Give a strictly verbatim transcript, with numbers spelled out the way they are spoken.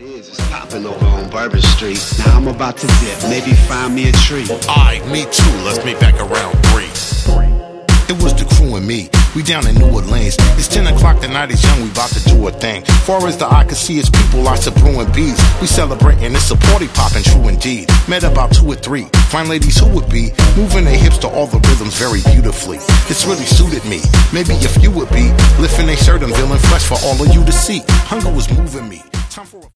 It is, it's popping over on Bourbon Street. Now I'm about to dip, maybe find me a tree. Alright, me too, let's meet back around three. It was the crew and me, we down in New Orleans. It's ten o'clock, the night is young, we about to do a thing. Far as the eye can see, it's people, lots of brewing bees. We celebrating, it's a party poppin', true indeed. Met about two or three, fine ladies who would be moving their hips to all the rhythms very beautifully. This really suited me, maybe if you would be lifting a shirt, unveiling flesh for all of you to see. Hunger was moving me. Time for a